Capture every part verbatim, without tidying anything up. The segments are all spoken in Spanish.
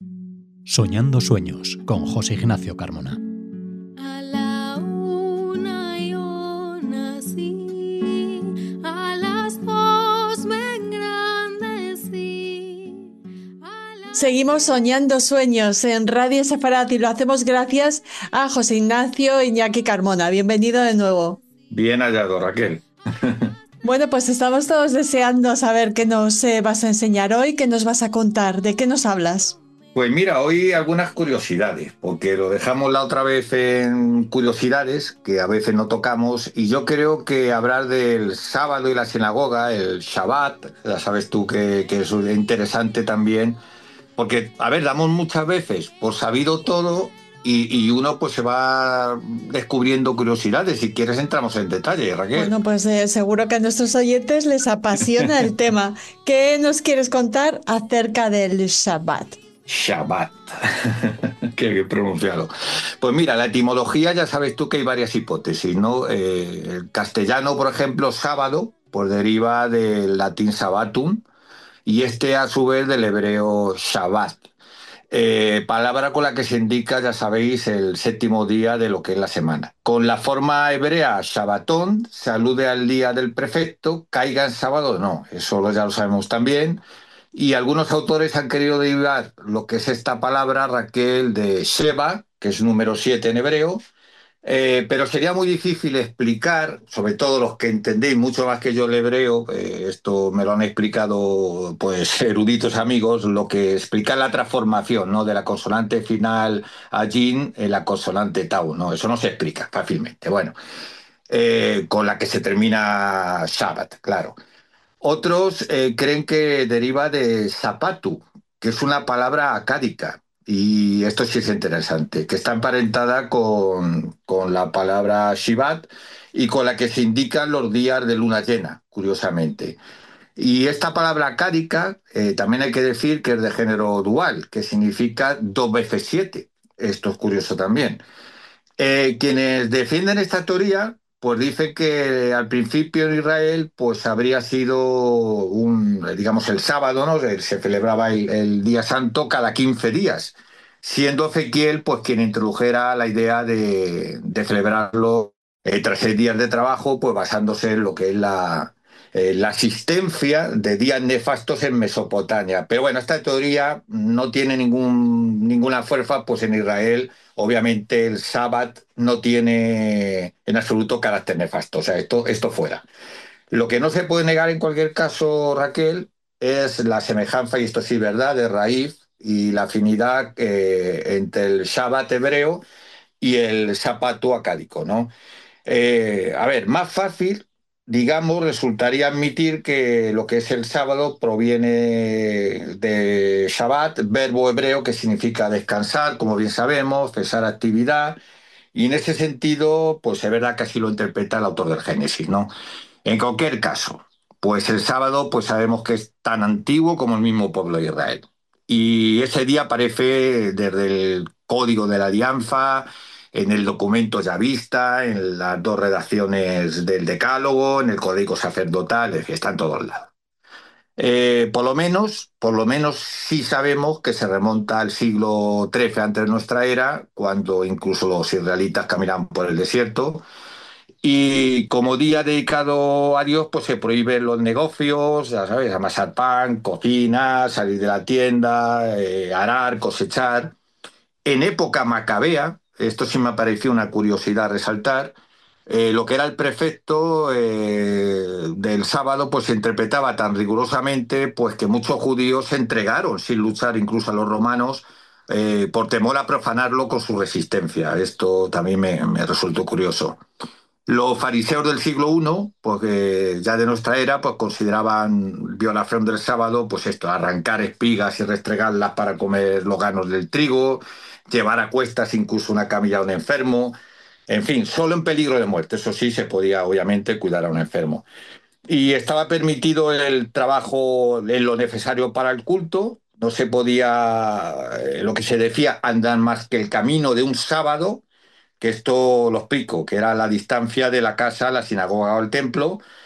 Soñando sueños con José Ignacio Carmona. A la una yo nací, a las dos me engrandecí. La... Seguimos soñando sueños en Radio Sefarat y lo hacemos gracias a José Ignacio Iñaki Carmona. Bienvenido de nuevo. Bien hallado, Raquel. Bueno, pues estamos todos deseando saber qué nos eh, vas a enseñar hoy, qué nos vas a contar, de qué nos hablas. Pues mira, hoy algunas curiosidades, porque lo dejamos la otra vez en curiosidades, que a veces no tocamos, y yo creo que hablar del sábado y la sinagoga, el Shabbat, ya sabes tú que, que es interesante también, porque, a ver, damos muchas veces por sabido todo y, y uno pues se va descubriendo curiosidades. Si quieres entramos en detalle, Raquel. Bueno, pues eh, seguro que a nuestros oyentes les apasiona el tema. ¿Qué nos quieres contar acerca del Shabbat? Shabbat. Qué bien pronunciado. Pues mira, la etimología ya sabes tú que hay varias hipótesis, ¿no? Eh, el castellano, por ejemplo, sábado, pues deriva del latín sabbatum y este a su vez del hebreo Shabbat. Eh, palabra con la que se indica, ya sabéis, el séptimo día de lo que es la semana. Con la forma hebrea Shabbatón se alude al día del prefecto, caiga en sábado, no, eso ya lo sabemos también. Y algunos autores han querido derivar lo que es esta palabra, Raquel, de Sheba, que es número siete en hebreo, eh, pero sería muy difícil explicar, sobre todo los que entendéis mucho más que yo el hebreo, eh, esto me lo han explicado pues eruditos amigos, lo que explica la transformación, ¿no?, de la consonante final a yin en la consonante tau, ¿no? Eso no se explica fácilmente. Bueno, eh, con la que se termina Shabbat, claro. Otros eh, creen que deriva de zapatu, que es una palabra acádica, y esto sí es interesante, que está emparentada con, con la palabra Shivat y con la que se indican los días de luna llena, curiosamente. Y esta palabra acádica eh, también hay que decir que es de género dual, que significa dos veces siete. Esto es curioso también. Eh, quienes defienden esta teoría, pues dicen que al principio en Israel, pues habría sido un, digamos, el sábado, ¿no? Se se celebraba el, el día santo cada quince días, siendo Ezequiel, pues quien introdujera la idea de, de celebrarlo eh, tras seis días de trabajo, pues basándose en lo que es la, eh, la existencia de días nefastos en Mesopotamia. Pero bueno, esta teoría no tiene ningún, ninguna fuerza, pues en Israel obviamente el sábado no tiene en absoluto carácter nefasto, o sea, esto, esto fuera. Lo que no se puede negar en cualquier caso, Raquel, es la semejanza, y esto sí es verdad, de raíz y la afinidad eh, entre el Shabbat hebreo y el Zapato acádico, ¿no? Eh, a ver, más fácil, digamos, resultaría admitir que lo que es el sábado proviene de Shabbat, verbo hebreo que significa descansar, como bien sabemos, cesar actividad, y en ese sentido, pues es verdad que así lo interpreta el autor del Génesis, ¿no? En cualquier caso, pues el sábado, pues sabemos que es tan antiguo como el mismo pueblo de Israel. Y ese día aparece desde el Código de la Alianza, en el documento Yavista, en las dos redacciones del Decálogo, en el Código Sacerdotal, es decir, está en todos lados. Eh, por lo menos, por lo menos sí sabemos que se remonta al siglo trece antes de nuestra era, cuando incluso los israelitas caminaban por el desierto. Y como día dedicado a Dios, pues se prohíben los negocios, ya sabes, amasar pan, cocinar, salir de la tienda, eh, arar, cosechar. En época macabea, esto sí me pareció una curiosidad resaltar, eh, lo que era el prefecto eh, del sábado, pues se interpretaba tan rigurosamente, pues que muchos judíos se entregaron sin luchar incluso a los romanos eh, por temor a profanarlo con su resistencia. Esto también me, me resultó curioso. Los fariseos del siglo primero, pues eh, ya de nuestra era, pues consideraban violación del sábado, pues esto, arrancar espigas y restregarlas para comer los granos del trigo, llevar a cuestas incluso una camilla a un enfermo, en fin, solo en peligro de muerte. Eso sí, se podía obviamente cuidar a un enfermo. Y estaba permitido el trabajo en lo necesario para el culto, no se podía, eh, lo que se decía, andar más que el camino de un sábado, que esto lo explico, que era la distancia de la casa a la sinagoga o al templo,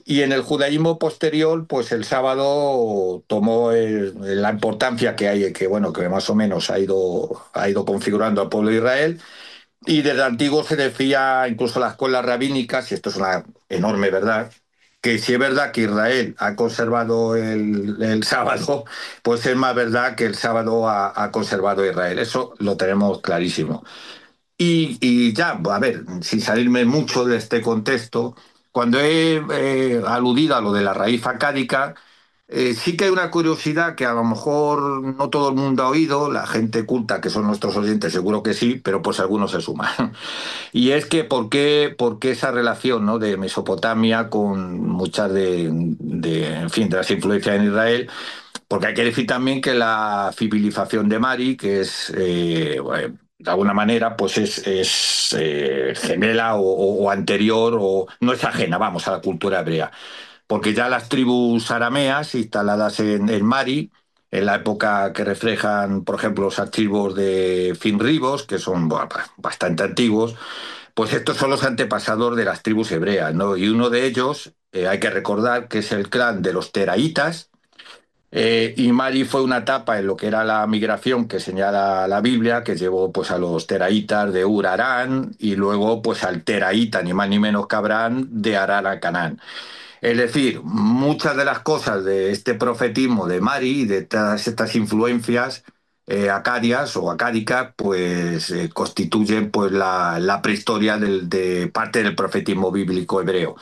Y en el judaísmo posterior, pues el sábado tomó el- la importancia que hay, que bueno, que más o menos ha ido, ha ido configurando al pueblo de Israel. Y desde antiguo se decía, incluso las escuelas rabínicas, y esto es una enorme verdad, que si es verdad que Israel ha conservado el, el sábado, pues es más verdad que el sábado ha, ha conservado Israel. Eso lo tenemos clarísimo. Y, y ya, a ver, sin salirme mucho de este contexto, cuando he eh, aludido a lo de la raíz acádica, eh, sí que hay una curiosidad que a lo mejor no todo el mundo ha oído, la gente culta que son nuestros oyentes seguro que sí, pero pues algunos se suman. Y es que por qué, por qué esa relación, ¿no?, de Mesopotamia con muchas de, de, en fin, de las influencias en Israel, porque hay que decir también que la civilización de Mari, que es, eh, bueno, de alguna manera, pues es, es eh, gemela o, o- o anterior, o no es ajena, vamos, a la cultura hebrea. Porque ya las tribus arameas instaladas en, en Mari, en la época que reflejan, por ejemplo, los archivos de Finribos, que son bueno, bastante antiguos, pues estos son los antepasados de las tribus hebreas, ¿no? Y uno de ellos, eh, hay que recordar que es el clan de los Teraitas, eh, y Mari fue una etapa en lo que era la migración que señala la Biblia, que llevó pues a los Teraitas de Ur a Harán y luego pues al Teraíta, ni más ni menos que Abraham, de Harán a Canaán. Es decir, muchas de las cosas de este profetismo de Mari y de todas estas influencias eh, acadias o acádicas, pues eh, constituyen pues la, la prehistoria del- de parte del profetismo bíblico hebreo.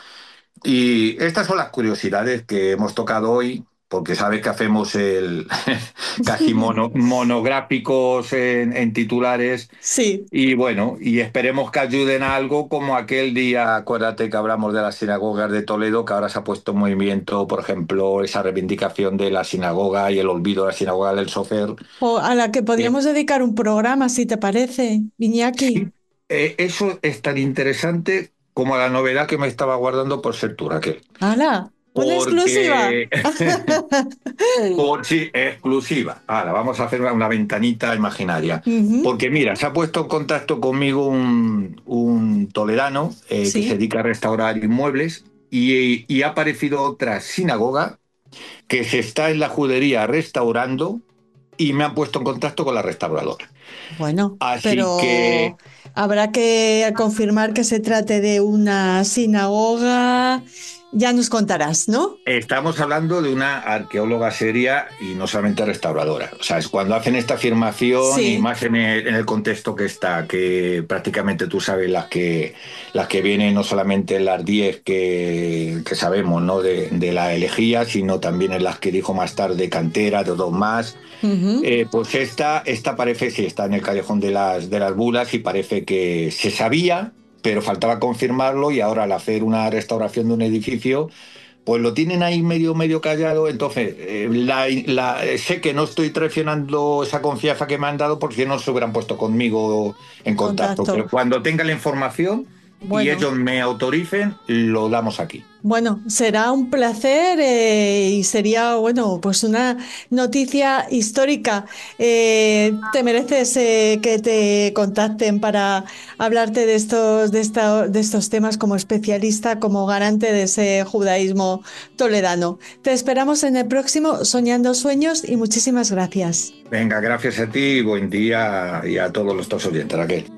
Y estas son las curiosidades que hemos tocado hoy, porque sabes que hacemos el casi mono- monográficos en, en titulares. Sí. Y bueno, y esperemos que ayuden a algo como aquel día, acuérdate que hablamos de las sinagogas de Toledo, que ahora se ha puesto en movimiento, por ejemplo, esa reivindicación de la sinagoga y el olvido de la sinagoga del Sofer. O a la que Eh, podríamos dedicar un programa, si te parece, Iñaki. sí, eh, eso es tan interesante como la novedad que me estaba guardando por ser tú, Raquel. ¡Hala! ¡Una exclusiva! Porque, por sí, exclusiva. Ahora, vamos a hacer una, una ventanita imaginaria. Ujú. Porque mira, se ha puesto en contacto conmigo un, un toledano eh, que se Sí. dedica a restaurar inmuebles y, y ha aparecido otra sinagoga que se está en la judería restaurando y me han puesto en contacto con la restauradora. Bueno, Así que pero habrá que confirmar que se trate de una sinagoga. Ya nos contarás, ¿no? estamos hablando de una arqueóloga seria y no solamente restauradora. O sea, es cuando hacen esta afirmación y Sí. más en el, en el contexto que está, que prácticamente tú sabes las que, las que vienen, no solamente en las diez que, que sabemos, ¿no?, de, de la elegía, sino también en las que dijo más tarde Cantera, de dos más. Ujú. Eh, pues esta, esta parece, sí, está en el callejón de las, de las bulas y parece que se sabía, pero faltaba confirmarlo y ahora al hacer una restauración de un edificio pues lo tienen ahí medio, medio callado. Entonces, eh, la- la- sé que no estoy traicionando esa confianza que me han dado porque no se hubieran puesto conmigo en contacto. Contacto. Pero cuando tenga la información y Bueno. ellos me autoricen, lo damos aquí. Bueno, será un placer eh, y sería, bueno, pues una noticia histórica. Eh, te mereces eh, que te contacten para hablarte de estos, de esta- de estos temas como especialista, como garante de ese judaísmo toledano. Te esperamos en el próximo Soñando Sueños y muchísimas gracias. Venga, gracias a ti, buen día y a todos los oyentes, Raquel.